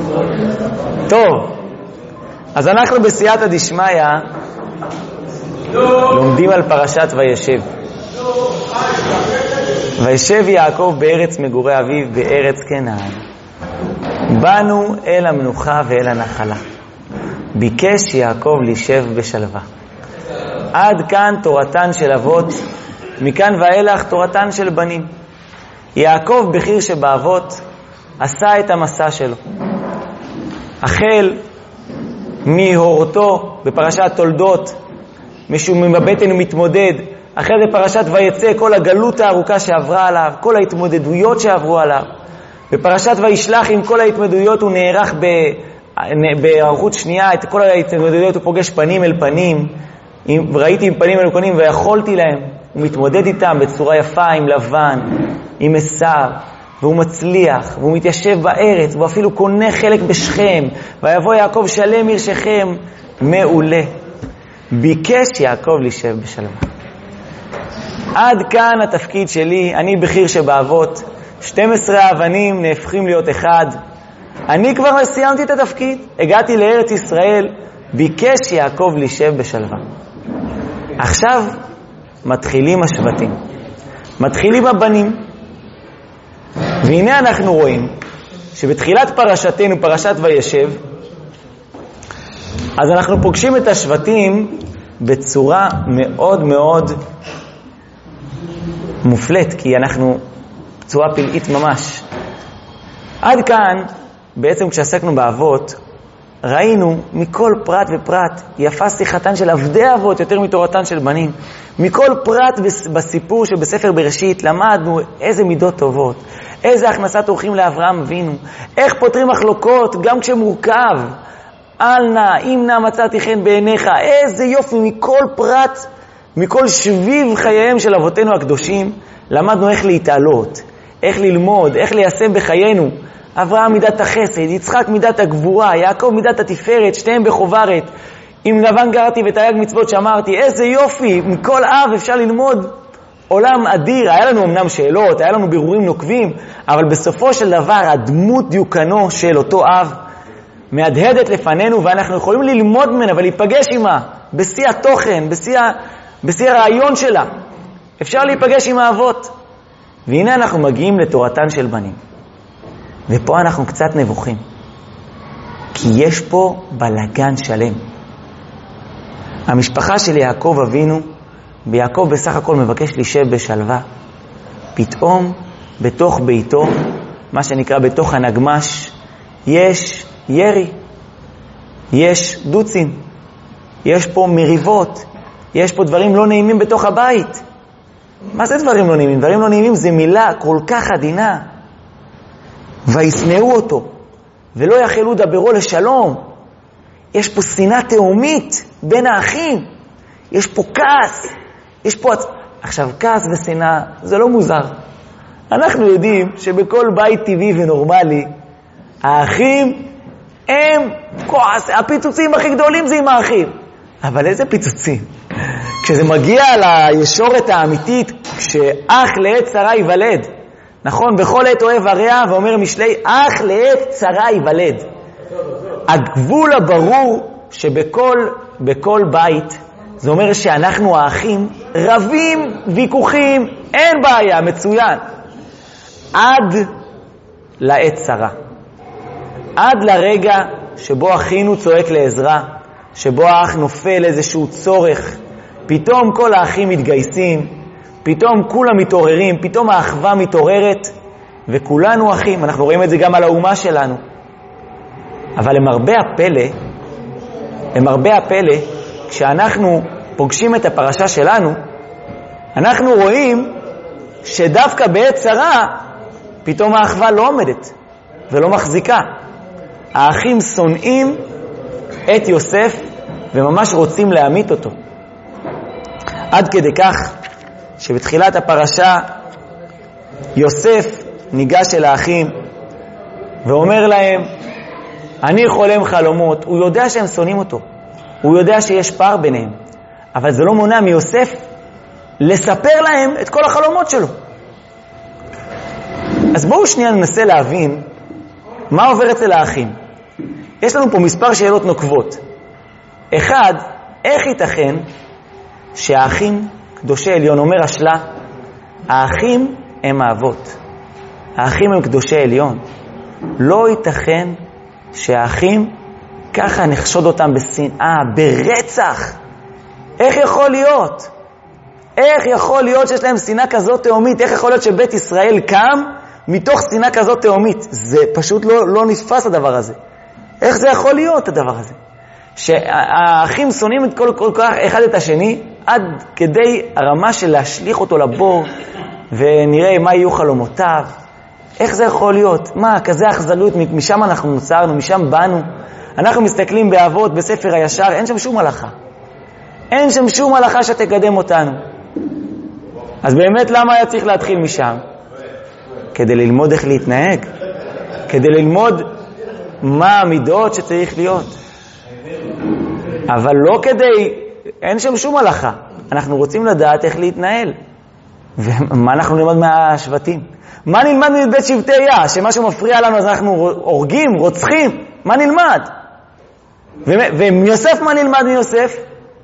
טוב, אז אנחנו בסייעתא דשמיא לומדים על פרשת וישב. וישב יעקב בארץ מגורי אביו בארץ כנען. באנו אל המנוחה ואל הנחלה. ביקש יעקב לישב בשלווה. עד כאן תורתן של אבות, מכאן ואילך תורתן של בנים. יעקב בחיר שבאבות עשה את המסע שלו. החל מהורתו בפרשת תולדות, משהו מבטן ומתמודד, אחרי זה פרשת ויצא, כל הגלות הארוכה שעברה עליו, כל ההתמודדויות שעברו עליו. בפרשת וישלח עם כל ההתמודדויות הוא נערך בערכות שנייה, את כל ההתמודדויות הוא פוגש פנים אל פנים, וראיתי עם פנים אל פנים ויכולתי להם. הוא מתמודד איתם בצורה יפה עם לבן, עם עשיו, והוא מצליח, והוא מתיישב בארץ, והוא אפילו קונה חלק בשכם, ויבוא יעקב שלם עיר שכם, מעולה. ביקש יעקב לישב בשלווה. עד כאן התפקיד שלי, אני בחיר שבאבות, 12 האבנים נהפכים להיות אחד. אני כבר סיימתי את התפקיד, הגעתי לארץ ישראל, ביקש יעקב לישב בשלווה. עכשיו מתחילים השבטים, מתחילים הבנים. והנה אנחנו רואים שבתחילת פרשתנו, פרשת וישב, אז אנחנו פוגשים את השבטים בצורה מאוד מאוד מופלט, כי אנחנו בצורה פלאית ממש. עד כאן, בעצם כשעסקנו באבות, ראינו מכל פרט ופרט, יפה שיחתן של עבדי אבות יותר מתורתן של בנים. מכל פרט בסיפור שבספר בראשית למדנו איזה מידות טובות, איזה הכנסת אורחים לאברהם אבינו, איך פותרים מחלוקות גם כשמורכב, אל נא, אם נא מצאתי חן בעיניך, איזה יופי מכל פרט, מכל שביב חייהם של אבותינו הקדושים, למדנו איך להתעלות, איך ללמוד, איך ליישם בחיינו. אברהם מידת החסד, יצחק מידת הגבורה, יעקב מידת התפארת, שתיהם בחוברת. עם לבן גרתי ותרי"ג מצוות שמרתי, איזה יופי, מכל אב אפשר ללמוד עולם אדיר. היה לנו אמנם שאלות, היה לנו בירורים נוקבים, אבל בסופו של דבר הדמות דיוקנו של אותו אב מהדהדת לפנינו, ואנחנו יכולים ללמוד ממנה ולהיפגש עמה בשיא התוכן, בשיא הרעיון שלה. אפשר להיפגש עם האבות. והנה אנחנו מגיעים לתורתן של בנים. ופה אנחנו קצת נבוכים, כי יש פה בלגן שלם. המשפחה של יעקב אבינו, ויעקב בסך הכל מבקש לישב בשלווה. פתאום בתוך ביתו, מה שנקרא בתוך הנגמש, יש ירי, יש דוצים, יש פה מריבות, יש פה דברים לא נעימים בתוך הבית. מה זה דברים לא נעימים? דברים לא נעימים זה מילה כל כך עדינה. וישנאו אותו, ולא יכלו דברו לשלום. יש פה שנאה תאומית בין האחים. יש פה כעס. יש פה... עכשיו, כעס ושנאה, זה לא מוזר. אנחנו יודעים שבכל בית טבעי ונורמלי, האחים הם כועס. הפיצוצים הכי גדולים זה עם האחים. אבל איזה פיצוצים? כשזה מגיע לישורת האמיתית, כשאח לעת צרה ייוולד, נכון, בכל עת אוהב הרע, ואומר משלי, אך לעת צרה ייוולד. הגבול הברור שבכל בית, זה אומר שאנחנו האחים רבים, ויכוחים, אין בעיה, מצוין. עד לעת צרה. עד לרגע שבו אחינו צועק לעזרה, שבו האח נופל איזשהו צורך, פתאום כל האחים מתגייסים, פתאום כולם מתעוררים, פתאום האחווה מתעוררת, וכולנו אחים. אנחנו רואים את זה גם על האומה שלנו. אבל למרבה הפלא, כשאנחנו פוגשים את הפרשה שלנו, אנחנו רואים שדווקא בעת צרה, פתאום האחווה לא עומדת ולא מחזיקה. האחים שונאים את יוסף וממש רוצים להמית אותו. עד כדי כך שבתחילת הפרשה יוסף ניגש אל האחים ואומר להם, אני חולם חלומות. הוא יודע שהם שונאים אותו, הוא יודע שיש פער ביניהם, אבל זה לא מונע מיוסף לספר להם את כל החלומות שלו. אז בואו שנייה ננסה להבין מה עובר אצל האחים. יש לנו פה מספר שאלות נוקבות. אחד, איך ייתכן שהאחים, קדושי עליון, אומר השלה, האחים הם האבות. האחים הם קדושי עליון. לא ייתכן שהאחים ככה נחשוד אותם בשנאה, ברצח. איך יכול להיות? איך יכול להיות שיש להם שנאה כזאת תאומית? איך יכול להיות שבית ישראל קם מתוך שנאה כזאת תאומית? זה פשוט לא נתפס הדבר הזה. איך זה יכול להיות הדבר הזה? שהאחים שונאים את כל כך אחד את השני, עד כדי הרמה של להשליך אותו לבור, ונראה מה יהיו חלומותיו. איך זה יכול להיות? מה, כזה אכזריות, משם אנחנו נוצרנו, משם באנו. אנחנו מסתכלים באבות, בספר הישר, אין שם שום הלכה. אין שם שום הלכה שתקדם אותנו. אז באמת למה היה צריך להתחיל משם? כדי ללמוד איך להתנהג. כדי ללמוד מה המידות שצריך להיות. אבל לא כדי, אין שם שום הלכה. אנחנו רוצים לדעת איך להתנהל. ומה אנחנו נלמד מהשבטים? מה נלמד מבית שבטיה? שמשהו מפריע לנו אז אנחנו הורגים, רוצחים. מה נלמד? ומיוסף מה נלמד מיוסף?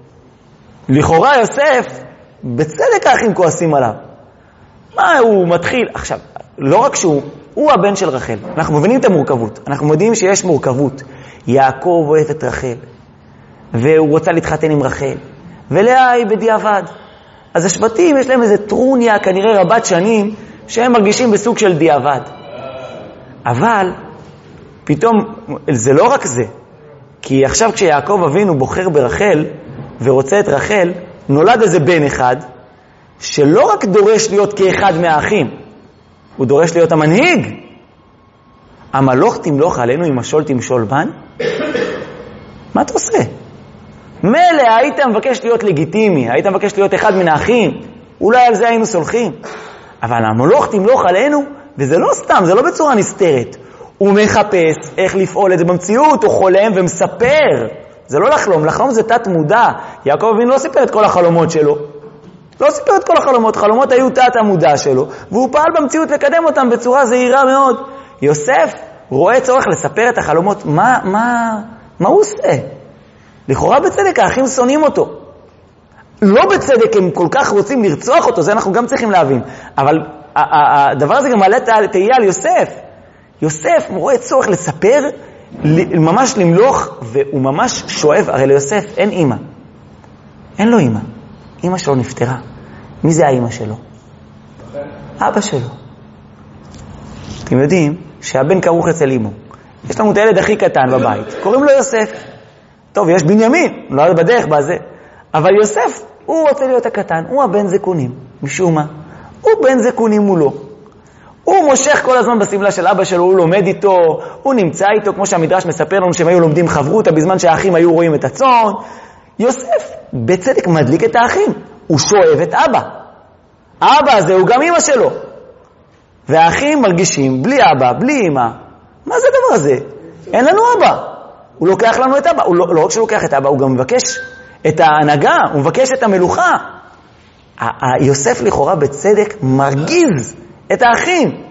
לכאורה יוסף, בצדק האחים כועסים עליו. מה הוא מתחיל? עכשיו, לא רק הוא הבן של רחל. אנחנו מבינים את המורכבות. אנחנו יודעים שיש מורכבות. יעקב אוהב את רחל. והוא רוצה להתחתן עם רחל. ולאה היא בדיעבד. אז השבטים יש להם איזה טרוניה, כנראה רבת שנים, שהם מרגישים בסוג של דיעבד. אבל, פתאום, זה לא רק זה. כי עכשיו כשיעקב אבינו בוחר ברחל, ורוצה את רחל, נולד איזה בן אחד, שלא רק דורש להיות כאחד מהאחים, הוא דורש להיות המנהיג. המלוך תמלוך עלינו, עם השול תמשול בן. מה אתה עושה? מלא, היית מבקש להיות לגיטימי, היית מבקש להיות אחד מן האחים, אולי על זה היינו סולחים. אבל המלוך תמלוך עלינו, וזה לא סתם, זה לא בצורה נסתרת. הוא מחפש איך לפעול את זה במציאות, הוא חולם ומספר. זה לא לחלום, לחלום זה תת מודע. יעקב אבינו לא סיפר את כל החלומות שלו. לא סיפר את כל החלומות, חלומות היו תת המודע שלו, והוא פעל במציאות לקדם אותם בצורה זהירה מאוד. יוסף רואה צורך לספר את החלומות. מה הוא עושה? לכאורה בצדק האחים שונאים אותו. לא בצדק הם כל כך רוצים לרצוח אותו, זה אנחנו גם צריכים להבין. אבל הדבר הזה גם מעלה תהייה על יוסף. יוסף רואה צורך לספר, ממש למלוך, והוא ממש שואב. הרי ליוסף אין אמא. אין לו אמא. אמא שלו נפטרה. מי זה האמא שלו? אבא שלו. אתם יודעים שהבן כרוך אצל אמו. יש לנו את הילד הכי קטן בבית. קוראים לו יוסף. טוב, יש בנימין, לא יודע בדרך בזה. אבל יוסף, הוא רוצה להיות הקטן. הוא הבן זקונים. משום מה? הוא בן זקונים מולו. הוא מושך כל הזמן בסמלה של אבא שלו, הוא לומד איתו, הוא נמצא איתו, כמו שהמדרש מספר לנו שהם היו לומדים חברותה בזמן שהאחים היו רואים את הצאן. יוסף בצדק מדליק את האחים, הוא שואב את אבא. האבא הזה הוא גם אמא שלו. והאחים מרגישים בלי אבא, בלי אמא. מה זה הדבר הזה? אין לנו אבא. הוא לוקח לנו את אבא. הוא לא רק שלוקח את אבא, הוא גם מבקש את ההנהגה, הוא מבקש את המלוכה. יוסף לכאורה בצדק מרגיז את האחים.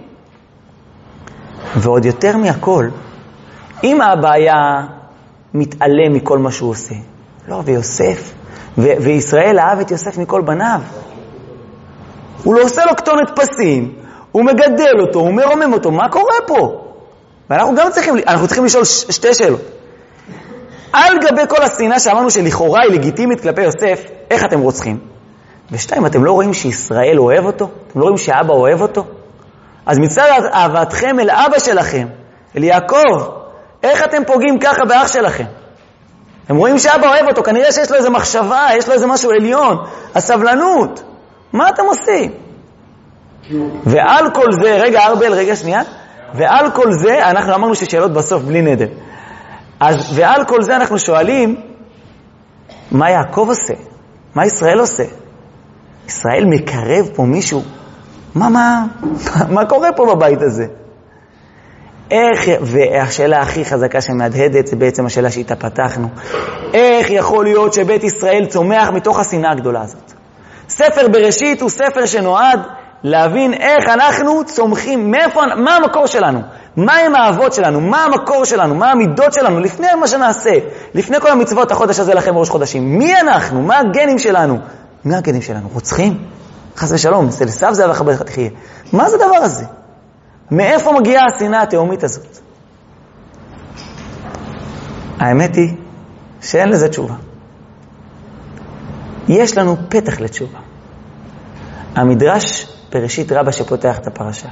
ועוד יותר מהכל, אם אבא היה מתעלם מכל מה שהוא עושה, לא, ויוסף, וישראל אהב את יוסף מכל בניו. הוא לא עושה לו כתונת פסים, הוא מגדל אותו, הוא מרומם אותו, מה קורה פה? ואנחנו גם צריכים לשאול שתי שאלות. על גבי כל השנאה שאמרנו שלכאורה היא לגיטימית כלפי יוסף, איך אתם רוצחים? ושתיים, אתם לא רואים שישראל אוהב אותו? אתם לא רואים שאבא אוהב אותו? אז מצד אהבתכם אל אבא שלכם, אל יעקב, איך אתם פוגעים ככה באח שלכם? הם רואים שאבא אוהב אותו, כנראה שיש לו איזו מחשבה, יש לו איזה משהו עליון, הסבלנות. מה אתם עושים? ועל כל זה, רגע ארבל, רגע שנייה, ועל כל זה, אנחנו אמרנו ששאלות בסוף בלי נדר. אז ועל כל זה אנחנו שואלים, מה יעקב עושה? מה ישראל עושה? ישראל מקרב פה מישהו? מה קורה פה בבית הזה? איך, והשאלה הכי חזקה שמהדהדת, זה בעצם השאלה שאיתה פתחנו. איך יכול להיות שבית ישראל צומח מתוך השנאה הגדולה הזאת? ספר בראשית הוא ספר שנועד להבין איך אנחנו צומחים, מה המקור שלנו? מה הם האהבות שלנו, מה המקור שלנו, מה המידות שלנו, לפני מה שנעשה, לפני כל המצוות החודש הזה לכם בראש חודשים. מי אנחנו? מה הגנים שלנו? מה הגנים שלנו? רוצחים? חס ושלום, לסב זה ולחבר חתיכיה. מה זה הדבר הזה? מאיפה מגיעה השנאה התאומית הזאת? האמת היא שאין לזה תשובה. יש לנו פתח לתשובה. המדרש בראשית רבה שפותח את הפרשה.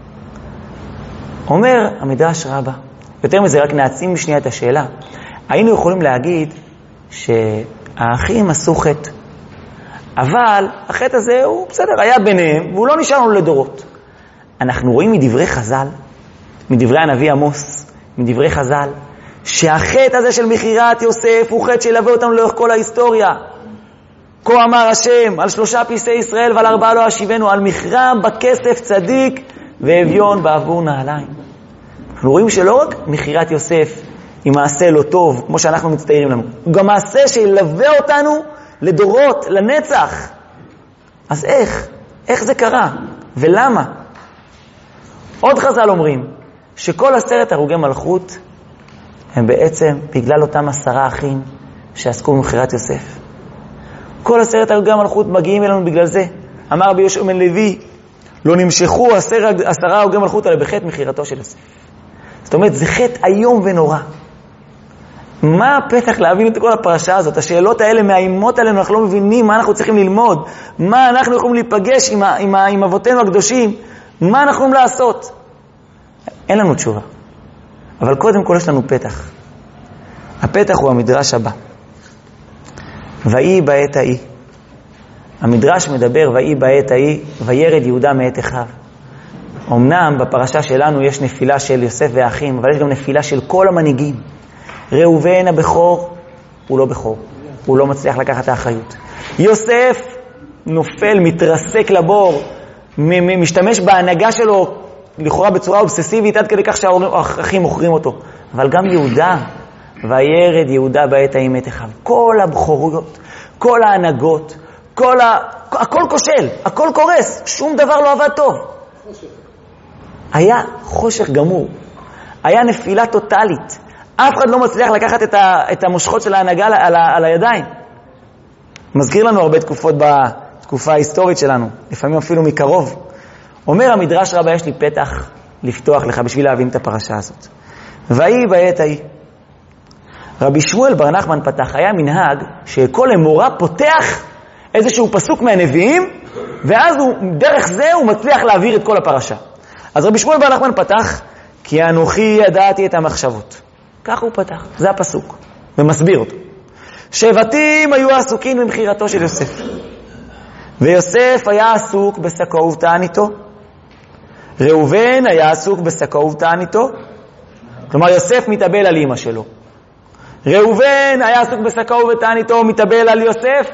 אומר המדרש רבה, יותר מזה רק נעצים בשנייה את השאלה, היינו יכולים להגיד שהאחים עשו חטא, אבל החטא הזה הוא בסדר, היה ביניהם, והוא לא נשאר לנו לדורות. אנחנו רואים מדברי חז"ל, מדברי הנביא עמוס, מדברי חז"ל, שהחטא הזה של מכירת יוסף הוא חטא שילווה אותנו לאורך כל ההיסטוריה. כה אמר השם, על 3 פיסי ישראל ועל 4 לא אשיבנו, על מכרה בכסף צדיק ואביון בעבור נעליים. אנחנו רואים שלא רק מכירת יוסף היא מעשה לא טוב, כמו שאנחנו מצטערים לנו, הוא גם מעשה שילווה אותנו לדורות, לנצח. אז איך זה קרה? ולמה? עוד חז"ל אומרים שכל 10 הרוגי מלכות הם בעצם בגלל אותם 10 אחים שעסקו במכירת יוסף. כל 10 הרוגי המלכות מגיעים אלינו בגלל זה. אמר רבי יהושע בן לוי, לא נמשכו 10 הרוגי מלכות אלא בחטא מכירתו של יוסף. זאת אומרת, זה חטא איום ונורא. מה הפתח להבין את כל הפרשה הזאת? השאלות האלה מאיימות עלינו, אנחנו לא מבינים מה אנחנו צריכים ללמוד, מה אנחנו יכולים להיפגש עם אבותינו הקדושים, מה אנחנו יכולים לעשות. אין לנו תשובה. אבל קודם כל יש לנו פתח. הפתח הוא המדרש הבא. ויהי בעת ההיא. המדרש מדבר ויהי בעת ההיא, וירד יהודה מאת אחיו. אמנם בפרשה שלנו יש נפילה של יוסף והאחים, אבל יש גם נפילה של כל המנהיגים. ראובן הבכור הוא לא בכור, הוא לא מצליח לקחת את האחריות. יוסף נופל, מתרסק לבור, משתמש בהנהגה שלו לכאורה בצורה אובססיבית עד כדי כך שהאחים מוכרים אותו. אבל גם יהודה, וירד יהודה בעת ההיא מאת אחיו. כל הבכורויות, כל ההנהגות, הכל כושל, הכל קורס, שום דבר לא עבד טוב. היה חושך גמור, היה נפילה טוטלית. אף אחד לא מצליח לקחת את המושכות של ההנהגה על הידיים. מזכיר לנו הרבה תקופות בתקופה ההיסטורית שלנו, לפעמים אפילו מקרוב. אומר המדרש רבה, יש לי פתח לפתוח לך בשביל להבין את הפרשה הזאת. ויהי בעת ההיא. רבי שמואל בר נחמן פתח, היה מנהג שכל אמורה פותח איזשהו פסוק מהנביאים, ואז דרך זה הוא מצליח להעביר את כל הפרשה. אז רבי שמואל בר נחמן פתח, כי אנוכי ידעתי את המחשבות. כך הוא פתח, זה הפסוק, ומסביר אותו. שבטים היו עסוקים במכירתו של יוסף, ויוסף היה עסוק בשקו ובתעניתו. ראובן היה עסוק בשקו ובתעניתו, כלומר יוסף מתאבל על אמא שלו. ראובן היה עסוק בשקו ובתעניתו, מתאבל על יוסף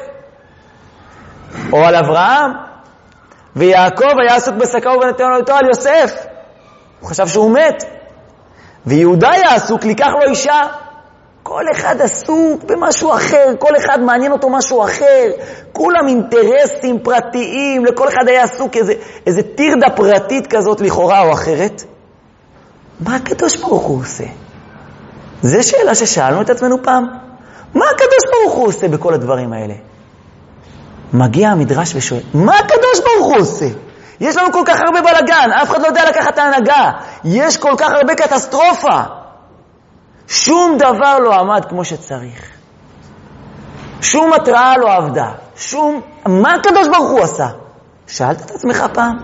או על אברהם. ויעקב היה עסוק בשקו ובתעניתו על יוסף, הוא חשב שהוא מת. ויהודה היה עסוק לקח לו אישה. כל אחד עסוק במשהו אחר, כל אחד מעניין אותו משהו אחר, כולם אינטרסים פרטיים, לכל אחד היה עסוק איזה תירדה פרטית כזאת לכאורה או אחרת. מה הקדוש ברוך הוא עושה? זו שאלה ששאלנו את עצמנו פעם. מה הקדוש ברוך הוא עושה בכל הדברים האלה? מגיע המדרש ושואל, מה הקדוש ברוך הוא עושה? יש לנו כל כך הרבה בלגן, אף אחד לא יודע לקחת את ההנהגה, יש כל כך הרבה קטסטרופה. שום דבר לא עמד כמו שצריך. שום מטרה לא עבדה. מה הקדוש ברוך הוא עשה? שאלת את עצמך פעם?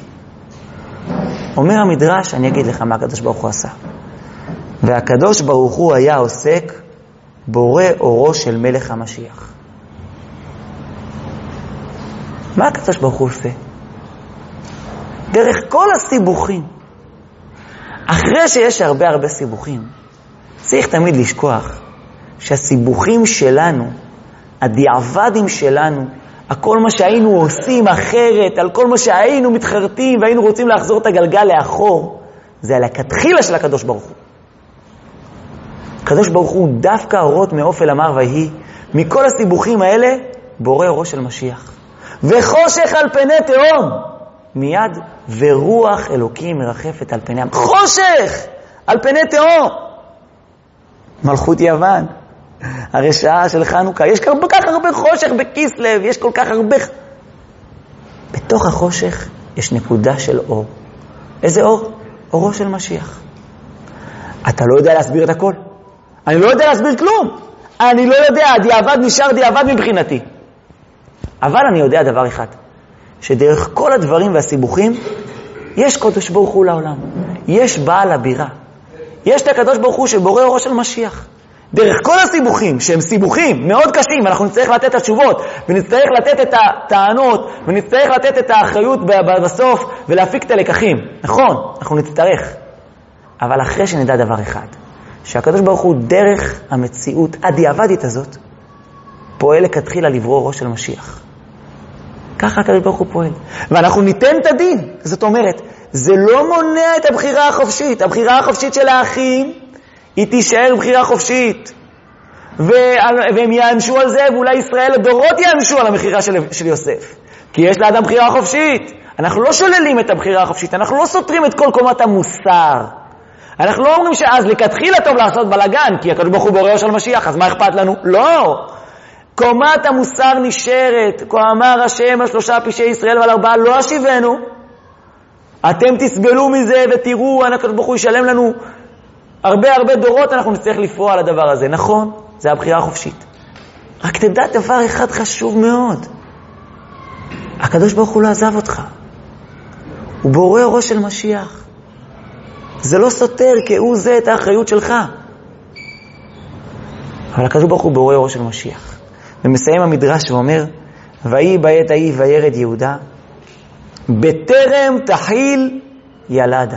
אומר המדרש, אני אגיד לך מה הקדוש ברוך הוא עשה. והקדוש ברוך הוא היה עוסק בורא אורו של מלך המשיח. מה הקדוש ברוך הוא עושה? דרך כל הסיבוכים. אחרי שיש הרבה סיבוכים, צריך תמיד לשכוח שהסיבוכים שלנו, הדיעבדים שלנו, הכל מה שהיינו עושים אחרת, על כל מה שהיינו מתחרטים והיינו רוצים לחזור את הגלגל לאחור, זה על הכתחילה של הקדוש ברוך הוא. הקדוש ברוך הוא דווקא אורות מאופל אמר ויהי, מכל הסיבוכים האלה בורא אורו של משיח. וחושך על פני תהום. מיד, ורוח אלוקים מרחפת על פני חושך! על פני תהום! מלכות יוון, הרשעה של חנוכה, יש כל כך הרבה חושך בכיסלב, יש כל כך הרבה... בתוך החושך יש נקודה של אור. איזה אור? אורו של משיח. אתה לא יודע להסביר את הכל. אני לא יודע להסביר כלום. אני לא יודע, דיעבד נשאר דיעבד מבחינתי. אבל אני יודע דבר אחד, שדרך כל הדברים והסיבוכים, יש קדוש ברוך הוא לעולם. יש בעל הבירה. יש את הקדוש ברוך הוא שבורא אורו של משיח. דרך כל הסיבוכים, שהם סיבוכים מאוד קשים, אנחנו נצטרך לתת את התשובות, ונצטרך לתת את הטענות, ונצטרך לתת את האחריות בסוף, ולהפיק את הלקחים. נכון, אנחנו נצטרך. אבל אחרי שנדע דבר אחד, שהקדוש ברוך הוא דרך המציאות הדיעבדית הזאת, פועל לכתחילה לברוא אורו של משיח. ככה הקדוש ברוך הוא פועל. ואנחנו ניתן את הדין. זאת אומרת, זה לא מונע את הבחירה החופשית. הבחירה החופשית של האחים, היא תישאר בחירה חופשית. והם יענשו על זה, ואולי ישראל לדורות יענשו על המחירה של יוסף. כי יש לאדם בחירה חופשית. אנחנו לא שוללים את הבחירה החופשית, אנחנו לא סותרים את כל קומת המוסר. אנחנו לא אומרים שאז לכתחילה טוב לעשות בלגן, כי הקדוש ברוך הוא בורא של משיח, אז מה אכפת לנו? לא. קומת המוסר נשארת. כה אמר השם על 3 פשעי ישראל ועל 4 לא אשיבנו. אתם תסבלו מזה ותראו, הקדוש ברוך הוא ישלם לנו הרבה דורות, אנחנו נצטרך לפרוע על הדבר הזה. נכון, זה הבחירה החופשית. רק תדע דבר אחד חשוב מאוד. הקדוש ברוך הוא לא עזב אותך. הוא בורא אורו של משיח. זה לא סותר כהוא זה את האחריות שלך. אבל הקדוש ברוך הוא בורא אורו של משיח. ומסיים המדרש ואומר, ויהי בעת ההיא וירד יהודה, בטרם תחיל ילדה.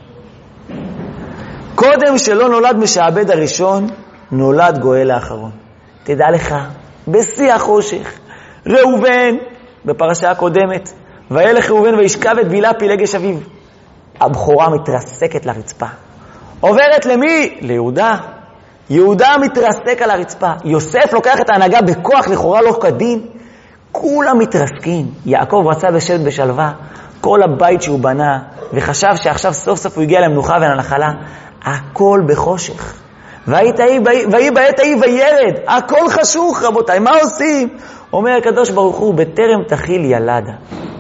קודם שלא נולד משעבד הראשון, נולד גואל האחרון. תדע לך, בשיא החושך, ראובן, בפרשה הקודמת, וילך ראובן וישכב את בילה פילגש אביו. הבחורה מתרסקת לרצפה. עוברת למי? ליהודה. יהודה מתרסק על הרצפה. יוסף לוקח את ההנהגה בכוח, לכאורה לא כדין. כולם מתרסקים. יעקב רצה לשבת בשלווה. כל הבית שהוא בנה, וחשב שעכשיו סוף סוף הוא הגיע למנוחה ולנחלה. הכל בחושך. ויהי בעת ההיא וירד. הכל חשוך, רבותיי. מה עושים? אומר הקדוש ברוך הוא, בטרם תחיל ילדה.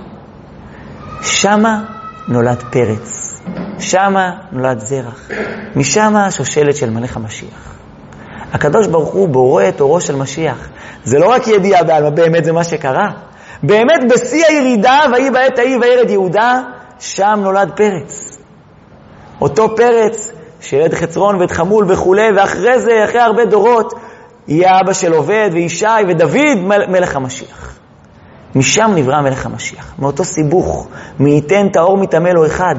שמה נולד פרץ. שמה נולד זרח. משמה שושלת של מלך המשיח. הקדוש ברוך הוא בורא את אורו של משיח. זה לא רק ידיעה בעלמא, באמת זה מה שקרה. באמת בשיא הירידה, ויהי בעת ההיא וירד יהודה, שם נולד פרץ. אותו פרץ שילד חצרון ואת חמול וכו', ואחרי זה, אחרי הרבה דורות, יהיה אבא של עובד וישי ודוד מלך המשיח. משם נברא מלך המשיח. מאותו סיבוך, מי ייתן תאור מתאמה לו אחד.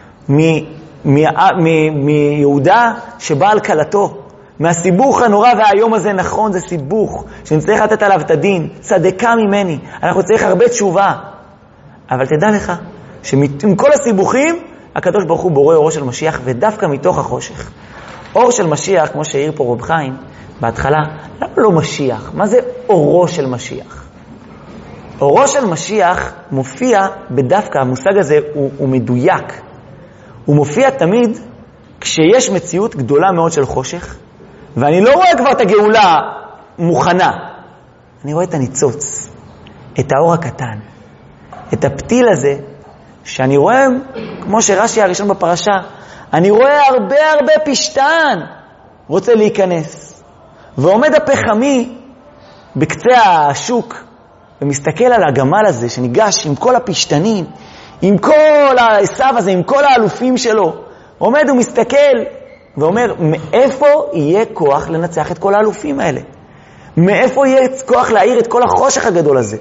מיהודה שבא על קלתו. מהסיבוך הנורא והיום הזה, נכון, זה סיבוך שנצטרך לתת עליו את הדין. צדקה ממני. אנחנו צריך הרבה תשובה. אבל תדע לך שעם כל הסיבוכים, הקדוש ברוך הוא בורא אורו של משיח, ודווקא מתוך החושך. אור של משיח, כמו שהעיר פה רב חיים בהתחלה, למה לא משיח? מה זה אורו של משיח? אורו של משיח מופיע בדווקא, המושג הזה הוא מדויק. הוא מופיע תמיד כשיש מציאות גדולה מאוד של חושך, ואני לא רואה כבר את הגאולה מוכנה. אני רואה את הניצוץ, את האור הקטן, את הפתיל הזה, שאני רואה, כמו שרש"י הראשון בפרשה, אני רואה הרבה פשטן רוצה להיכנס. ועומד הפחמי בקצה השוק, ומסתכל על הגמל הזה שניגש עם כל הפשטנים, עם כל העשב הזה, עם כל האלופים שלו. עומד ומסתכל ואומר, מאיפה יהיה כוח לנצח את כל האלופים האלה? מאיפה יהיה כוח להעיר את כל החושך הגדול הזה?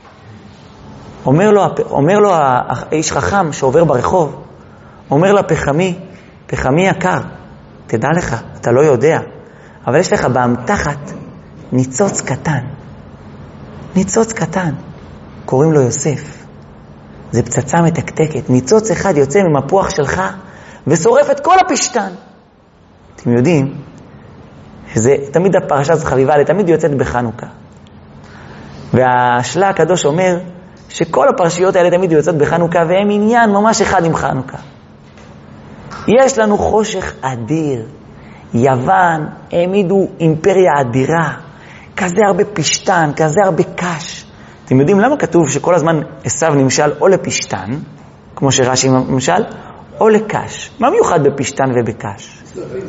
אומר לו האיש חכם שעובר ברחוב, אומר לפחמי, פחמי יקר, תדע לך, אתה לא יודע, אבל יש לך באמתחת ניצוץ קטן. ניצוץ קטן, קוראים לו יוסף. זה פצצה מתקתקת. ניצוץ אחד יוצא ממפוח שלך ושורף את כל הפשטן. אתם יודעים שזה תמיד הפרשה זו חביבה, תמיד יוצאת בחנוכה. והשלה הקדוש אומר שכל הפרשיות האלה תמיד יוצאות בחנוכה, והם עניין ממש אחד עם חנוכה. יש לנו חושך אדיר. יוון העמידו אימפריה אדירה, כזה הרבה פשטן, כזה הרבה קש. אתם יודעים למה כתוב שכל הזמן עשיו נמשל או לפשטן, כמו שרש"י נמשל, או לקש? מה מיוחד בפשטן ובקש?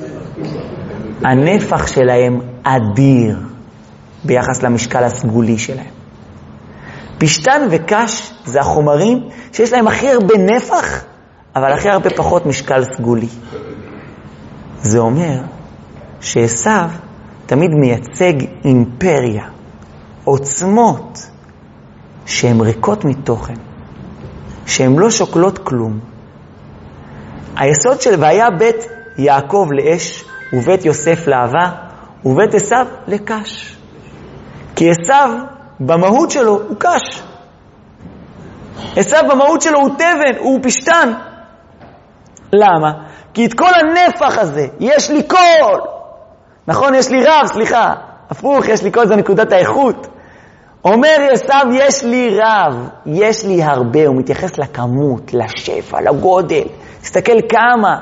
הנפח שלהם אדיר ביחס למשקל הסגולי שלהם. פשטן וקש זה החומרים שיש להם הכי הרבה נפח, אבל הכי הרבה פחות משקל סגולי. זה אומר שעשיו תמיד מייצג אימפריה, עוצמות שהן ריקות מתוכן, שהן לא שוקלות כלום. היסוד של והיה בית יעקב לאש ובית יוסף לאהבה ובית עשיו לקש. כי עשיו במהות שלו הוא קש. עשיו במהות שלו הוא תבן, הוא פשטן. למה? כי את כל הנפח הזה יש לי כל. נכון, יש לי רב, סליחה. הפוך, יש לי כל, זה נקודת האיכות. אומר עשיו, יש לי רב, יש לי הרבה. הוא מתייחס לכמות, לשפע, לגודל. תסתכל כמה.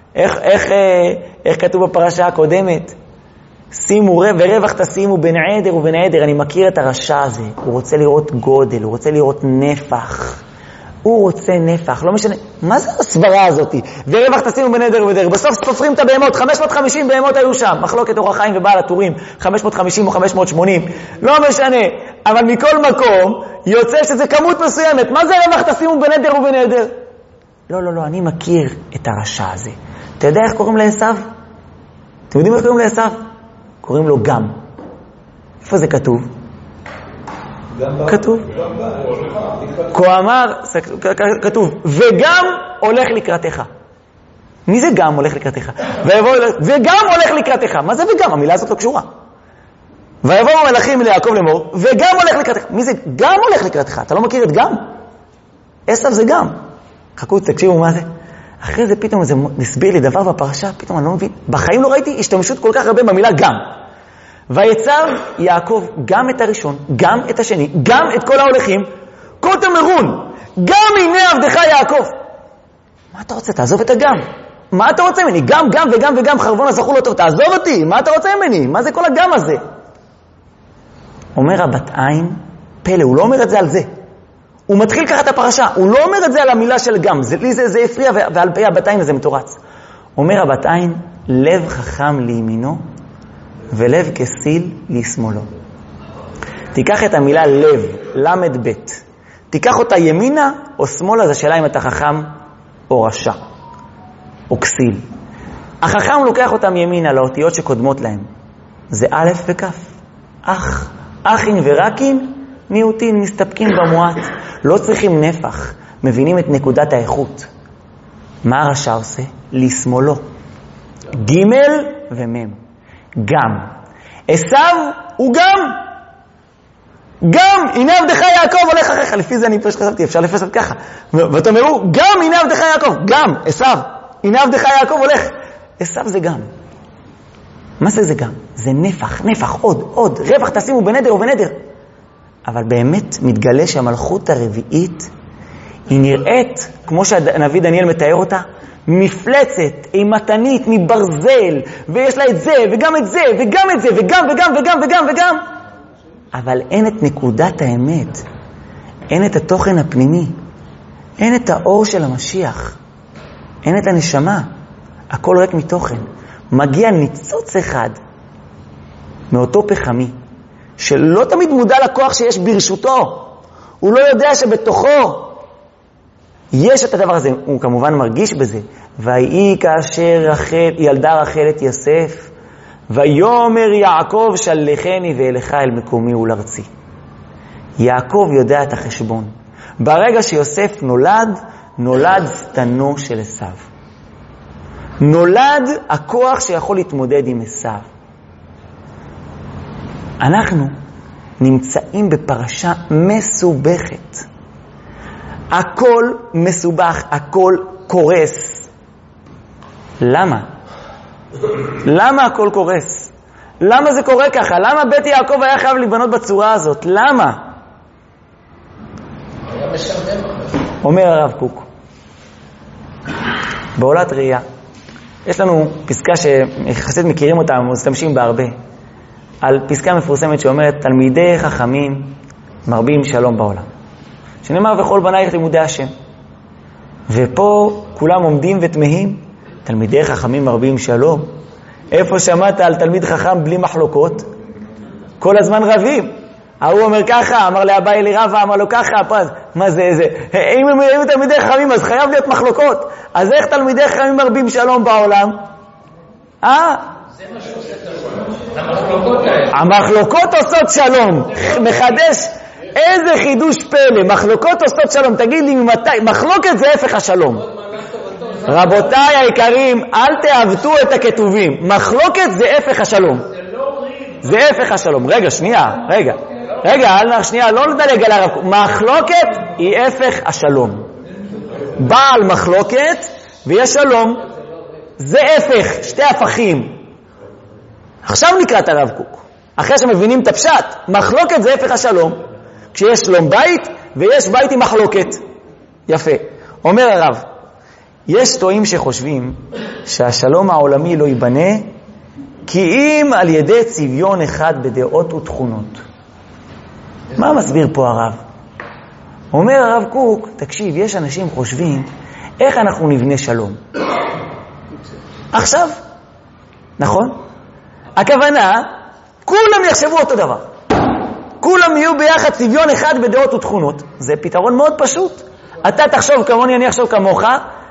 איך כתוב בפרשה הקודמת? שימו ורווח תשימו בין עדר ובין עדר. אני מכיר את הרשע הזה. הוא רוצה לראות גודל, הוא רוצה לראות נפח. הוא רוצה נפח, לא משנה. מה זה הסברה הזאת? ורווח תשימו בין עדר ובין עדר. בסוף סופרים את הבהמות, 550 בהמות היו שם. מחלוקת אור החיים ובעל הטורים, 550 או 580. לא משנה. אבל מכל מקום יוצא שזה כמות מסוימת. מה זה רווח תשימו בין עדר ובין עדר? לא, אני מכיר את הרשע הזה. אתה יודע איך קוראים לעשיו? אתם יודעים איך קוראים לעשיו? קוראים לו גם. איפה זה כתוב? כתוב. כה אמר, כתוב, וגם הולך לקראתך. מי זה גם הולך לקראתך? וגם הולך לקראתך. מה זה וגם? המילה הזאת לא קשורה. ויבואו המלאכים ליעקב לאמור, וגם הולך לקראתך. מי זה גם הולך לקראתך? אתה לא מכיר את גם? עשיו זה גם. חכו, תקשיבו מה זה. אחרי זה פתאום זה נסביר לי דבר בפרשה, פתאום אני לא מבין. בחיים לא ראיתי השתמשות כל כך הרבה במילה גם. ויצב יעקב גם את הראשון, גם את השני, גם את כל ההולכים, כה תמרון, גם הנה עבדך יעקב. מה אתה רוצה? תעזוב את הגם. מה אתה רוצה ממני? גם וגם וגם חרבון הזכור לא טוב. תעזוב אותי. מה אתה רוצה ממני? מה זה כל הגם הזה? אומר הבת עין, פלא, הוא לא אומר את זה על זה. הוא מתחיל ככה את הפרשה, הוא לא אומר את זה על המילה של גם. זה הפריע, ועל פי הבת עין זה מתורץ. אומר הבת עין, לב חכם לימינו, ולב כסיל לשמאלו. תיקח את המילה לב, למד בית. תיקח אותה ימינה או שמאלה, זה שאלה אם אתה חכם או רשע, או כסיל. החכם לוקח אותם ימינה לאותיות שקודמות להם. זה א' וכ'. אחין ורקין, מיעוטין, מסתפקים במועט. לא צריכים נפח, מבינים את נקודת האיכות. מה הרשע עושה? לשמאלו. ג' ומ'. גם. עשיו הוא גם, הנה עבדך יעקב הולך אחריך. לפי זה אני פשוט חשבתי, אפשר לפסת ככה. ואתה אומרו, גם הנה עבדך יעקב, גם, עשיו, הנה עבדך יעקב הולך. עשיו זה גם. מה זה גם? זה נפח, עוד. רווח תשימו בנדר ובנדר. אבל באמת מתגלה שהמלכות הרביעית היא נראית, כמו שהנביא דניאל מתאר אותה, מפלצת, אימתנית, מברזל, ויש לה את זה, וגם את זה, וגם את זה, וגם. אבל אין את נקודת האמת, אין את התוכן הפנימי, אין את האור של המשיח, אין את הנשמה, הכל ריק מתוכן. מגיע ניצוץ אחד מאותו פחמי, שלא תמיד מודע לכוח שיש ברשותו, הוא לא יודע שבתוכו יש את הדבר הזה, הוא כמובן מרגיש בזה. ויהי כאשר ילדה רחל את יוסף, ויאמר יעקב שלחני ואלך אל מקומי ולארצי. יעקב יודע את החשבון. ברגע שיוסף נולד סתנו של עשיו. נולד הכוח שיכול להתמודד עם עשיו. אנחנו נמצאים בפרשה מסובכת. הכל מסובך, הכל קורס. למה? למה הכל קורס? למה זה קורה ככה? למה בית יעקב היה חייב להיבנות בצורה הזאת? למה? אומר הרב קוק, בעולת ראייה, יש לנו פסקה שיחסית מכירים אותה, משתמשים בה הרבה, על פסקה מפורסמת שאומרת, תלמידי חכמים מרבים שלום בעולם. שנאמר, וכל בנייך לימודי השם. ופה כולם עומדים ותמהים, תלמידי חכמים מרבים שלום. איפה שמעת על תלמיד חכם בלי מחלוקות? כל הזמן רבים. ההוא אומר ככה, אמר לאביי אלירבא, אמר לו ככה, מה זה? אם הם תלמידי חכמים, אז חייב להיות מחלוקות. אז איך תלמידי חכמים מרבים שלום בעולם? זה מה שעושה את השלום. המחלוקות עושות שלום. מחדש, איזה חידוש פלא. מחלוקות עושות שלום. תגיד לי ממתי, מחלוקת זה הפך השלום. רבותיי היקרים, אל תעוותו את הכתובים. מחלוקת זה הפך השלום. זה הפך השלום. רגע, שנייה, שנייה, לא נדלג על הרב. מחלוקת היא הפך השלום. בעל מחלוקת ויש שלום. זה הפך, שתי הפכים. עכשיו נקרא את הרב קוק. אחרי שמבינים את הפשט, מחלוקת זה הפך השלום. כשיש שלום בית ויש בית עם מחלוקת. יפה. אומר הרב, יש טועים שחושבים שהשלום העולמי לא ייבנה כי אם על ידי צביון אחד בדעות ותכונות. מה מסביר פה הרב? אומר הרב קוק, תקשיב, יש אנשים חושבים איך אנחנו נבנה שלום. עכשיו, נכון? הכוונה, כולם יחשבו אותו דבר. כולם יהיו ביחד צביון אחד בדעות ותכונות. זה פתרון מאוד פשוט. אתה תחשוב כמוני, אני אחשוב כמוך,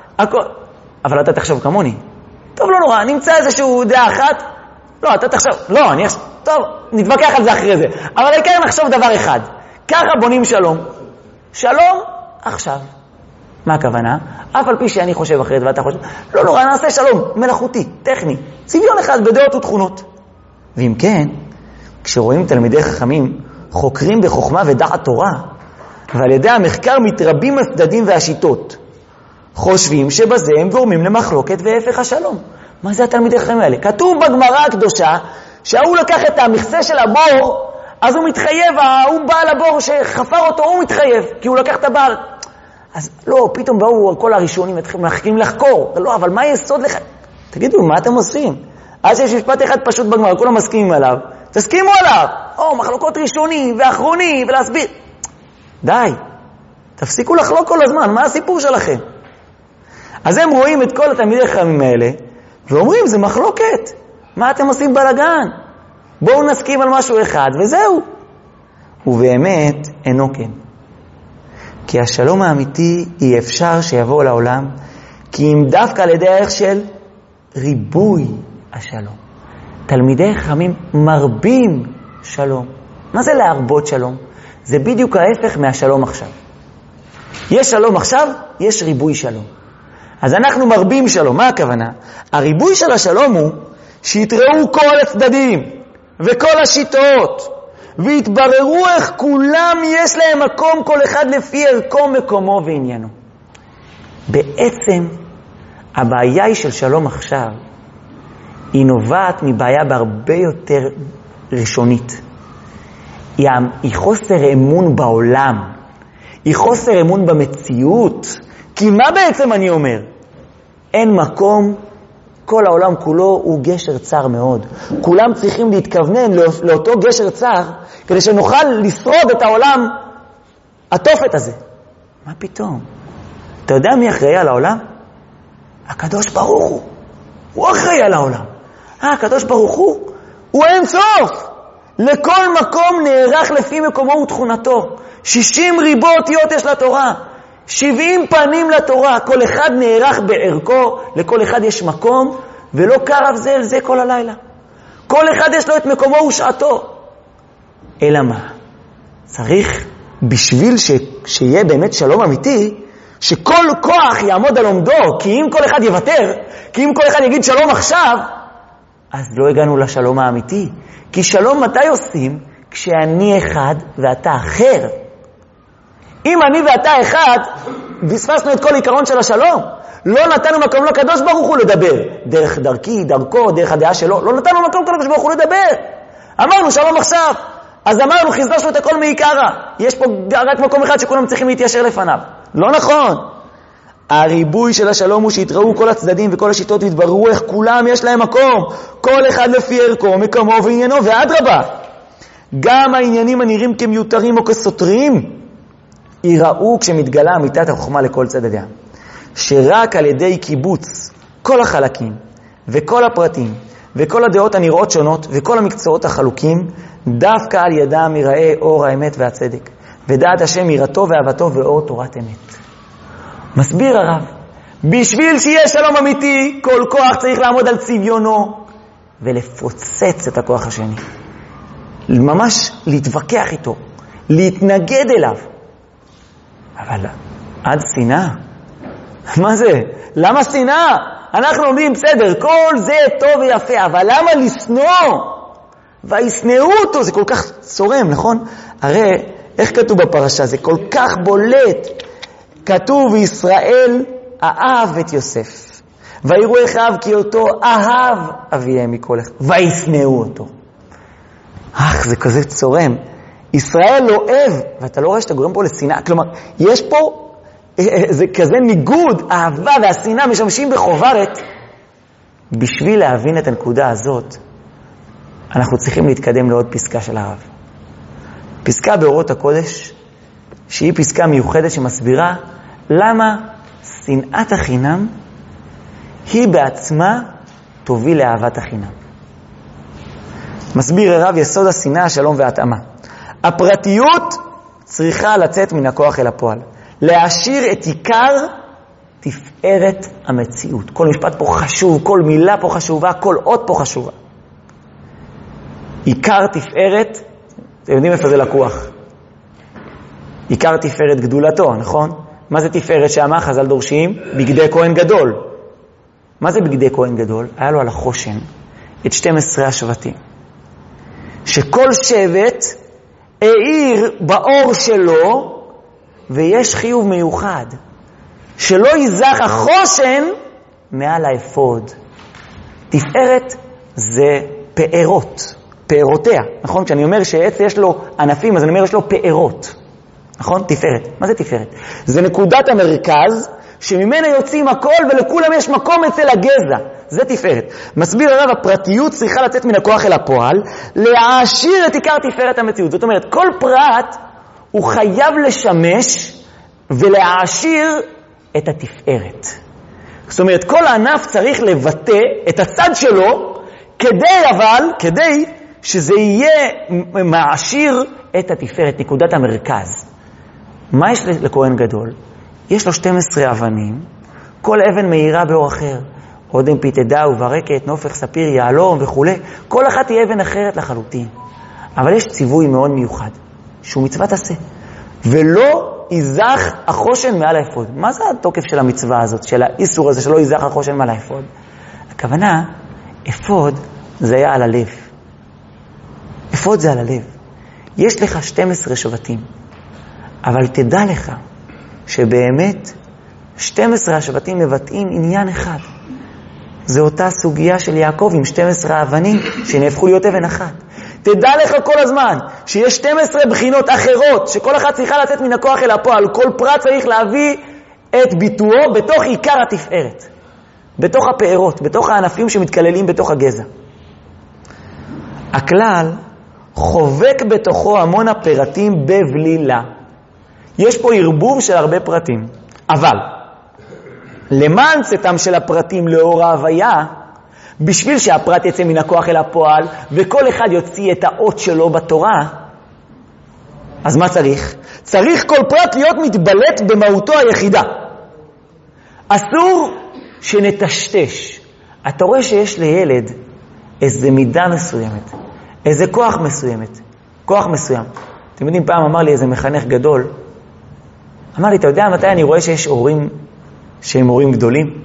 אבל אתה תחשוב כמוני. טוב, לא נורא, נמצא איזשהו דעה אחת. לא, אתה תחשוב, לא, אני אחשוב, טוב, נתווכח על זה אחרי זה. אבל העיקר נחשוב דבר אחד. ככה בונים שלום. שלום עכשיו. מה הכוונה? אף על פי שאני חושב אחרת ואתה חושב, לא נורא, נעשה שלום מלאכותי, טכני, צביון אחד בדעות ותכונות. ואם כן, כשרואים תלמידי חכמים חוקרים בחוכמה ודעת תורה, ועל ידי המחקר מתרבים הצדדים והשיטות, חושבים שבזה הם גורמים למחלוקת והפך השלום. מה זה התלמידי חכמים האלה? כתוב בגמרא הקדושה שההוא לקח את המכסה של הבור, אז הוא מתחייב, הוא בעל הבור שחפר אותו, הוא מתחייב, כי הוא לקח את הבעל. אז לא, פתאום באו כל הראשונים מתחילים לחקור. לא, אבל מה יסוד לך? תגידו, מה אתם עושים? אז יש משפט אחד פשוט בגמרא, כולם מסכימים עליו. תסכימו עליו. מחלוקות ראשוני ואחרוני ולהסביר. די. תפסיקו לחלוק כל הזמן. מה הסיפור שלכם? אז הם רואים את כל התלמידי חכמים האלה ואומרים, זה מחלוקת. מה אתם עושים בלגן? בואו נסכים על משהו אחד וזהו. ובאמת אינו כן. כי השלום האמיתי אי אפשר שיבוא לעולם, כי אם דווקא על ידי הערך של ריבוי השלום. תלמידי חכמים מרבים שלום. מה זה להרבות שלום? זה בדיוק ההפך מהשלום עכשיו. יש שלום עכשיו, יש ריבוי שלום. אז אנחנו מרבים שלום. מה הכוונה? הריבוי של השלום הוא שיתראו כל הצדדים וכל השיטות, והתבררו איך כולם יש להם מקום, כל אחד לפי ערכו, מקומו ועניינו. בעצם הבעיה היא של שלום עכשיו, היא נובעת מבעיה בהרבה יותר ראשונית. היא חוסר אמון בעולם, היא חוסר אמון במציאות. כי מה בעצם אני אומר? אין מקום, כל העולם כולו הוא גשר צר מאוד. כולם צריכים להתכוונן לאותו גשר צר, כדי שנוכל לשרוד את העולם התופת הזה. מה פתאום? אתה יודע מי אחראי על העולם? הקדוש ברוך הוא. הוא אחראי על העולם. הקדוש ברוך הוא אין סוף. לכל מקום נערך לפי מקומו ותכונתו. 60 ריבו אותיות יש לתורה. 70 פנים לתורה. כל אחד נערך בערכו, לכל אחד יש מקום, ולא קרב זה אל זה כל הלילה. כל אחד יש לו את מקומו ושעתו. אלא מה? צריך בשביל שיהיה באמת שלום אמיתי, שכל כוח יעמוד על עומדו, כי אם כל אחד יוותר, כי אם כל אחד יגיד שלום עכשיו, אז לא הגענו לשלום האמיתי. כי שלום מתי עושים? כשאני אחד ואתה אחר. אם אני ואתה אחד, בספסנו את כל עיקרון של השלום. לא נתנו מקום לקדוש ברוך הוא לדבר. דרך דרכי, דרכו, דרך הדעה שלו. לא נתנו מקום לקדוש ברוך הוא לדבר. אמרנו שלום עכשיו. אז אמרנו, חיזשנו את הכל מעיקרא. יש פה רק מקום אחד שכולם צריכים להתיישר לפניו. לא נכון. הריבוי של השלום הוא שהתראו כל הצדדים וכל השיטות והתבררו איך כולם יש להם מקום. כל אחד לפי ערכו, מקומו ועניינו, ואדרבה. גם העניינים הנראים כמיותרים או כסותרים, יראו כשמתגלה אמיתת החוכמה לכל צדדיה. שרק על ידי קיבוץ כל החלקים וכל הפרטים וכל הדעות הנראות שונות וכל המקצועות החלוקים, דווקא על ידם יראה אור האמת והצדק, ודעת השם יראתו ואהבתו ואור תורת אמת. מסביר הרב, בשביל שיהיה שלום אמיתי, כל כוח צריך לעמוד על צביונו ולפוצץ את הכוח השני. ממש להתווכח איתו, להתנגד אליו. אבל עד שנאה? מה זה? למה שנאה? אנחנו אומרים, בסדר, כל זה טוב ויפה, אבל למה לשנוא? וישנאו אותו, זה כל כך צורם, נכון? הרי, איך כתוב בפרשה? זה כל כך בולט. כתוב, ישראל אהב את יוסף. ויראו אחיו כי אותו אהב אביהם מכל אחד. וישנאו אותו. זה כזה צורם. ישראל לא אוהב, ואתה לא רואה שאתה גורם פה לשנאה. כלומר, יש פה, זה כזה ניגוד, האהבה והשנאה משמשים בחוברת. בשביל להבין את הנקודה הזאת, אנחנו צריכים להתקדם לעוד פסקה של הרב. פסקה באורות הקודש, שהיא פסקה מיוחדת שמסבירה למה שנאת החינם היא בעצמה תוביל לאהבת החינם. מסביר הרב יסוד השנאה, השלום וההתאמה. הפרטיות צריכה לצאת מן הכוח אל הפועל. להשאיר את עיקר תפארת המציאות. כל משפט פה חשוב, כל מילה פה חשובה, כל אות פה חשובה. עיקר תפארת, אתם יודעים איפה זה לקוח. עיקר תפארת גדולתו, נכון? מה זה תפארת שמה? חז"ל דורשים? בגדי כהן גדול. מה זה בגדי כהן גדול? היה לו על החושן את 12 השבטים. שכל שבט העיר באור שלו, ויש חיוב מיוחד, שלא ייזך החושן מעל האפוד. תפארת זה פארות, פארותיה, נכון? כשאני אומר שעץ יש לו ענפים, אז אני אומר יש לו פארות, נכון? תפארת. מה זה תפארת? זה נקודת המרכז, שממנה יוצאים הכל ולכולם יש מקום אצל הגזע. זה תפארת. מסביר הרב, הפרטיות צריכה לצאת מן הכוח אל הפועל, להעשיר את עיקר תפארת המציאות. זאת אומרת, כל פרט הוא חייב לשמש ולהעשיר את התפארת. זאת אומרת, כל הענף צריך לבטא את הצד שלו, כדי שזה יהיה מעשיר את התפארת, נקודת המרכז. מה יש לכהן גדול? יש לו 12 אבנים, כל אבן מאירה באור אחר. אודם פיתדה וברקת, נופך, ספיר, יעלום וכו'. כל אחת היא אבן אחרת לחלוטין. אבל יש ציווי מאוד מיוחד, שהוא מצוות עשה. ולא ייזך החושן מעל האפוד. מה זה התוקף של המצווה הזאת, של האיסור הזה שלא ייזך החושן מעל האפוד? הכוונה, אפוד זה היה על הלב. אפוד זה על הלב. יש לך 12 שבטים, אבל תדע לך שבאמת 12 השבטים מבטאים עניין אחד. זה אותה סוגיה של יעקב עם 12 האבנים שנהפכו להיות אבן אחת. תדע לך כל הזמן שיש 12 בחינות אחרות, שכל אחת צריכה לצאת מן הכוח אל הפועל. כל פרט צריך להביא את ביטויו בתוך עיקר התפארת, בתוך הפארות, בתוך הענפים שמתכללים בתוך הגזע. הכלל חובק בתוכו המון הפרטים בבלילה. יש פה ערבוב של הרבה פרטים, אבל למען צאתם של הפרטים לאור ההוויה, בשביל שהפרט יצא מן הכוח אל הפועל, וכל אחד יוציא את האות שלו בתורה, אז מה צריך? צריך כל פרט להיות מתבלט במהותו היחידה. אסור שנטשטש. אתה רואה שיש לילד איזה מידה מסוימת, איזה כוח מסוים. אתם יודעים, פעם אמר לי איזה מחנך גדול, אמר לי, אתה יודע מתי אני רואה שיש הורים שהם הורים גדולים?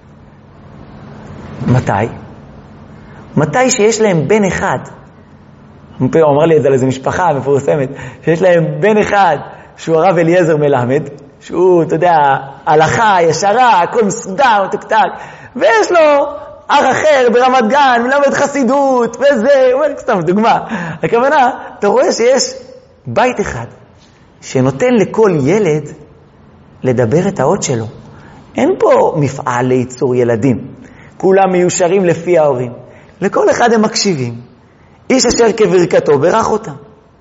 מתי שיש להם בן אחד. הוא אמר לי את זה על איזו משפחה מפורסמת, שיש להם בן אחד שהוא הרב אליעזר מלמד, שהוא, אתה יודע, הלכה, ישרה, הכל מסודר, מתוקתק, ויש לו אח אחר ברמת גן, מלמד חסידות, וזה, סתם דוגמה. הכוונה, אתה רואה שיש בית אחד, שנותן לכל ילד לדבר את האות שלו. אין פה מפעל לייצור ילדים. כולם מיושרים לפי ההורים. לכל אחד הם מקשיבים. איש אשר כברכתו ברך אותם.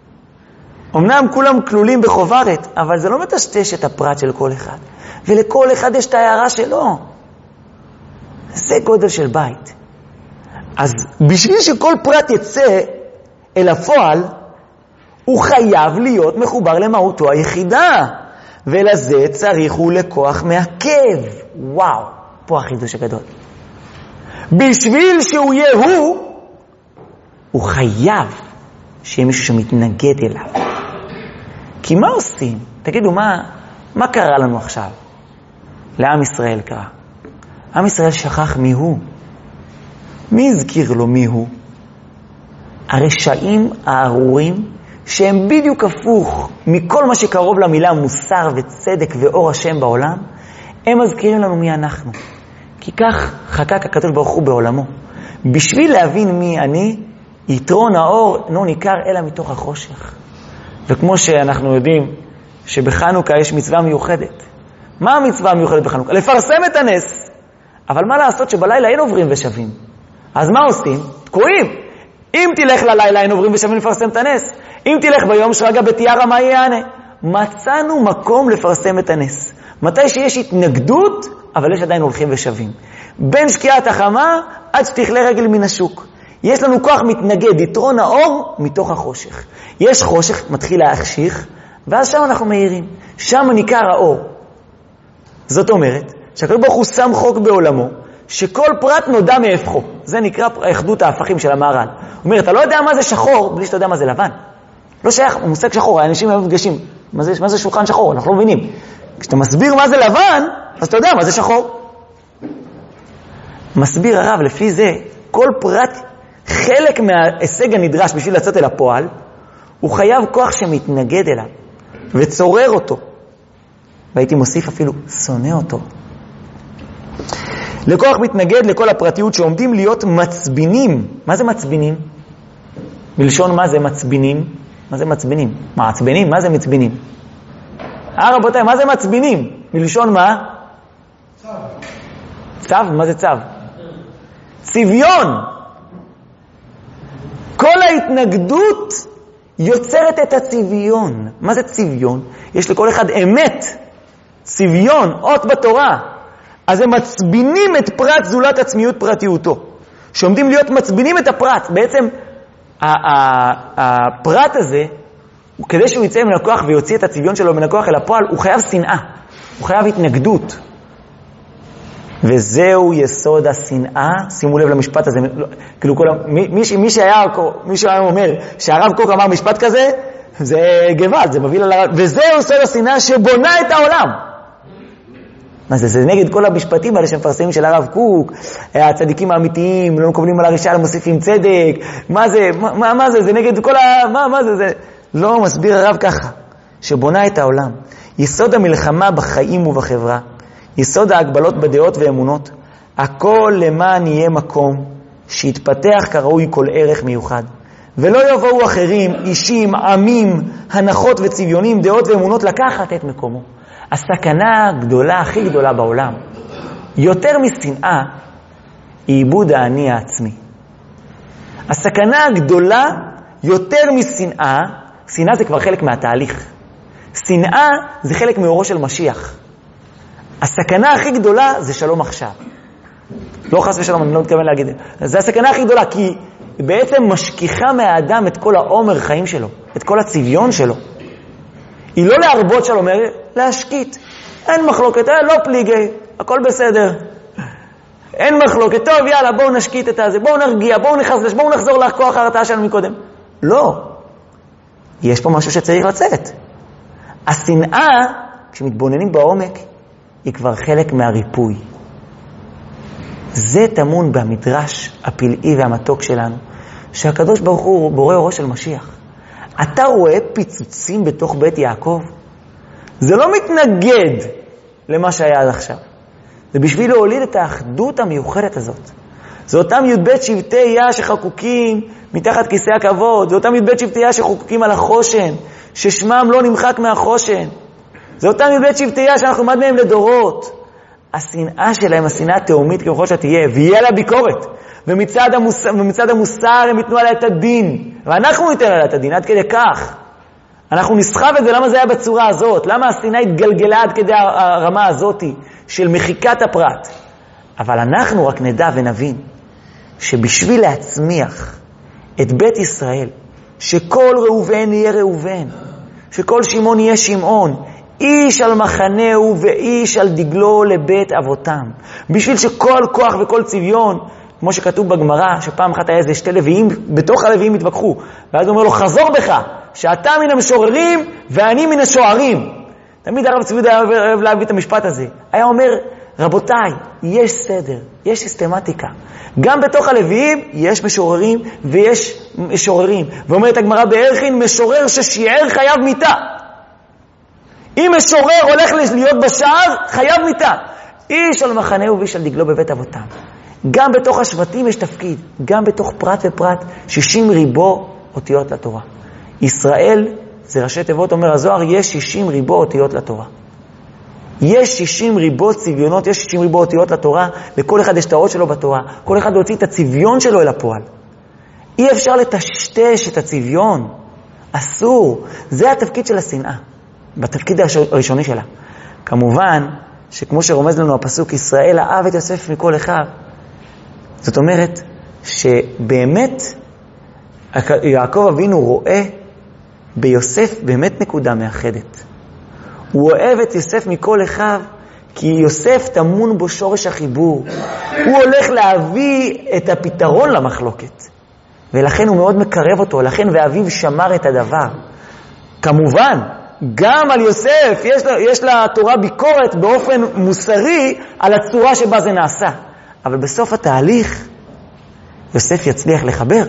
אמנם כולם כלולים בחוברת, אבל זה לא מטשטש את הפרט של כל אחד. ולכל אחד יש את ההערה שלו. זה גודל של בית. אז בשביל שכל פרט יצא אל הפועל, הוא חייב להיות מחובר למהותו היחידה. ולזה צריך הוא לקוח מעכב. וואו, פה החידוש הגדול. בשביל שהוא יהיה הוא חייב שיהיה מישהו שמתנגד אליו. כי מה עושים? תגידו, מה קרה לנו עכשיו? לעם ישראל קרה. עם ישראל שכח מי הוא. מי הזכיר לו מי הוא? הרשעים הארורים, שהם בדיוק הפוך מכל מה שקרוב למילה מוסר וצדק ואור השם בעולם, הם מזכירים לנו מי אנחנו. כי כך חקק הקדוש ברוך הוא בעולמו. בשביל להבין מי אני, יתרון האור לא ניכר אלא מתוך החושך. וכמו שאנחנו יודעים שבחנוכה יש מצווה מיוחדת. מה המצווה המיוחדת בחנוכה? לפרסם את הנס. אבל מה לעשות שבלילה אין עוברים ושבים? אז מה עושים? תקועים. אם תלך ללילה אין עוברים ושבים לפרסם את הנס. אם תלך ביום שרגע בתיארה מה יענה? מצאנו מקום לפרסם את הנס. מתי שיש התנגדות, אבל יש עדיין הולכים ושבים. בין שקיעת החמה עד שתכלה רגל מן השוק. יש לנו כוח מתנגד, יתרון האור מתוך החושך. יש חושך, מתחיל להחשיך, ואז שם אנחנו מאירים. שם ניכר האור. זאת אומרת, שהקדוש ברוך הוא שם חוק בעולמו, שכל פרט נודע מהפכו. זה נקרא אחדות ההפכים של המהר"ל. הוא אומר, אתה לא יודע מה זה שחור, בלי שאתה יודע מה זה לבן. לא שייך, מושג שחור, האנשים הם מפגשים. מה זה שולחן שחור? אנחנו לא מבינים. כשאתה מסביר מה זה לבן, אז אתה יודע מה זה שחור. מסביר הרב, לפי זה, כל פרט, חלק מההישג הנדרש בשביל לצאת אל הפועל, הוא חייב כוח שמתנגד אליו, וצורר אותו. והייתי מוסיף אפילו, שונא אותו. לכוח מתנגד לכל הפרטיות שעומדים להיות מצבינים. מה זה מצבינים? בלשון מה זה מצבינים? מה זה מצבינים? מעצבנים? מה זה מצבינים? רבותיי, מה זה מצבינים? בלשון מה? צו. צו? מה זה צו? צביון. כל ההתנגדות יוצרת את הצביון. מה זה צביון? יש לכל אחד אמת. צביון, אות בתורה. אז הם מצבינים את פרט זולת עצמיות פרטיותו. שעומדים להיות מצבינים את הפרט. בעצם הפרט הזה, כדי שהוא יצא מן הכוח ויוציא את הצביון שלו מן הכוח אל הפועל, הוא חייב שנאה. הוא חייב התנגדות. וזהו יסוד השנאה. שימו לב למשפט הזה. כאילו מי שהיה אומר שהרב קוק אמר משפט כזה, זה גבל, זה מביא לרב. וזהו יסוד השנאה שבונה את העולם. מה זה? זה נגד כל המשפטים האלה שמפרסמים של הרב קוק, הצדיקים האמיתיים, לא מקבלים על הרשעה, מוסיפים צדק. מה זה? מה זה? זה נגד כל מה זה? זה לא מסביר הרב ככה, שבונה את העולם. יסוד המלחמה בחיים ובחברה, יסוד ההגבלות בדעות ואמונות, הכל למען יהיה מקום שיתפתח כראוי כל ערך מיוחד. ולא יבואו אחרים, אישים, עמים, הנחות וצביונים, דעות ואמונות לקחת את מקומו. הסכנה הגדולה, הכי גדולה בעולם, יותר משנאה, היא איבוד האני העצמי. הסכנה הגדולה, יותר משנאה, שנאה זה כבר חלק מהתהליך. שנאה זה חלק מאורו של משיח. הסכנה הכי גדולה זה שלום עכשיו. לא חס ושלום, אני לא מתכוון להגיד. זה הסכנה הכי גדולה, כי היא בעצם משכיחה מהאדם את כל העומר חיים שלו, את כל הצביון שלו. היא לא להרבות שלום, להשקיט. אין מחלוקת, לא פליגי, הכל בסדר. אין מחלוקת, טוב, יאללה, בואו נשקיט את הזה, בואו נרגיע, בואו נחזור לכוח ההרתעה שלנו מקודם. לא. יש פה משהו שצריך לצאת. השנאה, כשמתבוננים בעומק, היא כבר חלק מהריפוי. זה טמון במדרש הפלאי והמתוק שלנו, שהקדוש ברוך הוא בורא אורו של משיח. אתה רואה פיצוצים בתוך בית יעקב? זה לא מתנגד למה שהיה עד עכשיו. זה בשביל להוליד את האחדות המיוחדת הזאת. זה אותם י"ב שבטי יה שחקוקים מתחת כיסא הכבוד, זה אותם י"ב שבטי יה שחקוקים על החושן, ששמם לא נמחק מהחושן. זה אותם י"ב שבטי יה שאנחנו למד מהם לדורות. השנאה שלהם, השנאה התאומית ככל שתהיה, ויהיה לה ביקורת. ומצד המוסר הם ייתנו עליה את הדין, ואנחנו ניתן עליה את הדין, עד כדי כך. אנחנו נסחב את זה, למה זה היה בצורה הזאת? למה השנאה התגלגלה עד כדי הרמה הזאת של מחיקת הפרט? אבל אנחנו רק נדע ונבין שבשביל להצמיח את בית ישראל, שכל ראובן יהיה ראובן, שכל שמעון יהיה שמעון, איש על מחנהו ואיש על דגלו לבית אבותם, בשביל שכל כוח וכל צביון, כמו שכתוב בגמרא, שפעם אחת היה איזה 2 לוויים, בתוך הלוויים התווכחו, ואז הוא אומר לו, חזור בך, שאתה מן המשוררים ואני מן השוערים. תמיד הרב צבי יהודה אוהב להביא את המשפט הזה. היה אומר, רבותיי, יש סדר, יש סיסטמטיקה. גם בתוך הלוויים יש משוררים ויש משוררים. ואומרת הגמרא בערכין, משורר ששיער חייב מיתה. אם משורר הולך להיות בשער, חייב מיתה. איש על מחנהו ואיש על דגלו בבית אבותם. גם בתוך השבטים יש תפקיד, גם בתוך פרט ופרט, 60 ריבו אותיות לתורה. ישראל, זה ראשי תיבות, אומר הזוהר, יש 60 ריבו אותיות לתורה. יש 60 ריבו צביונות, יש 60 ריבו אותיות לתורה, לכל אחד יש את האות שלו בתורה, כל אחד להוציא את הצביון שלו אל הפועל. אי אפשר לטשטש את הצביון, אסור. זה התפקיד של השנאה, בתפקיד הראשוני שלה. כמובן, שכמו שרומז לנו הפסוק, ישראל אהב את יוסף מכל אחיו, זאת אומרת שבאמת יעקב אבינו רואה ביוסף באמת נקודה מאחדת. הוא אוהב את יוסף מכל אחיו, כי יוסף תמון בו שורש החיבור. הוא הולך להביא את הפתרון למחלוקת, ולכן הוא מאוד מקרב אותו, לכן ואביו שמר את הדבר. כמובן, גם על יוסף יש לתורה ביקורת באופן מוסרי על הצורה שבה זה נעשה. אבל בסוף התהליך, יוסף יצליח לחבר.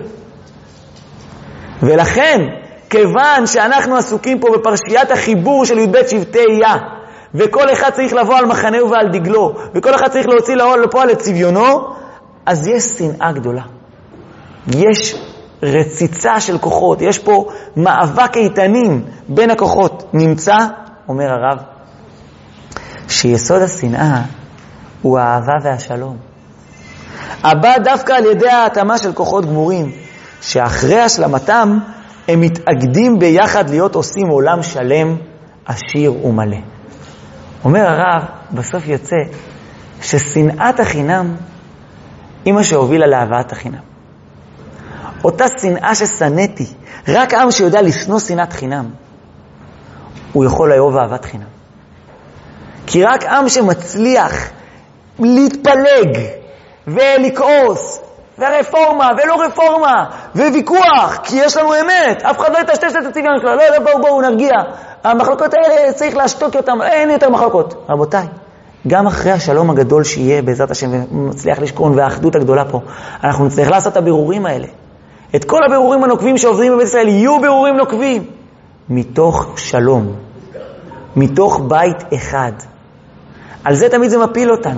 ולכן, כיוון שאנחנו עסוקים פה בפרשיית החיבור של י"ב שבטי יה, וכל אחד צריך לבוא על מחנהו ועל דגלו, וכל אחד צריך להוציא לפועל את צביונו, אז יש שנאה גדולה. יש רציצה של כוחות, יש פה מאבק איתנים בין הכוחות. נמצא, אומר הרב, שיסוד השנאה הוא האהבה והשלום. הבא דווקא על ידי ההתאמה של כוחות גמורים, שאחרי השלמתם הם מתאגדים ביחד להיות עושים עולם שלם, עשיר ומלא. אומר הרב, בסוף יוצא ששנאת החינם היא מה שהובילה לאהבת החינם. אותה שנאה ששנאתי, רק עם שיודע לשנוא שנאת חינם, הוא יכול לאהוב אהבת חינם. כי רק עם שמצליח להתפלג ולכעוס, ורפורמה ולא רפורמה, וויכוח, כי יש לנו אמת, אף אחד לא יטשטש את הצביון שלו, לא, בואו נרגיע, המחלוקות האלה צריך להשתוק אותם, אין יותר מחלוקות. רבותיי, גם אחרי השלום הגדול שיהיה בעזרת השם, ונצליח לשכון, והאחדות הגדולה פה, אנחנו נצטרך לעשות את הבירורים האלה. את כל הבירורים הנוקבים שעובדים בבית ישראל, יהיו בירורים נוקבים, מתוך שלום, מתוך בית אחד. על זה תמיד זה מפיל אותנו.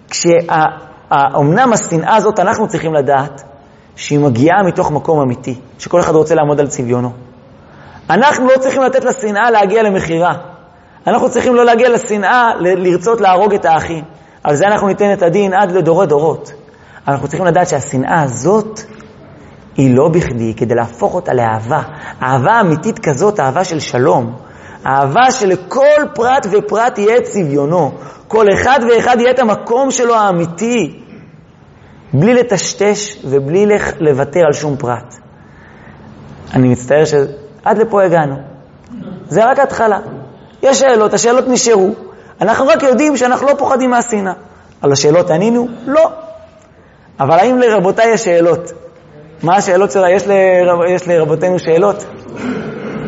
אמנם השנאה הזאת אנחנו צריכים לדעת שהיא מגיעה מתוך מקום אמיתי, שכל אחד רוצה לעמוד על צביונו. אנחנו לא צריכים לתת לשנאה להגיע למחירה. אנחנו צריכים לא להגיע לשנאה לרצות להרוג את האחים. על זה אנחנו ניתן את הדין עד לדורות דורות. אנחנו צריכים לדעת שהשנאה הזאת היא לא בכדי, כדי להפוך אותה לאהבה. אהבה אמיתית כזאת, אהבה של שלום. אהבה שלכל פרט ופרט יהיה צביונו. כל אחד ואחד יהיה את המקום שלו האמיתי, בלי לטשטש ובלי לוותר על שום פרט. אני מצטער שעד לפה הגענו. זה רק התחלה. יש שאלות, השאלות נשארו. אנחנו רק יודעים שאנחנו לא פוחדים מהשנאה. על השאלות ענינו? לא. אבל האם לרבותיי יש שאלות? מה השאלות שלה? יש לרבותינו שאלות?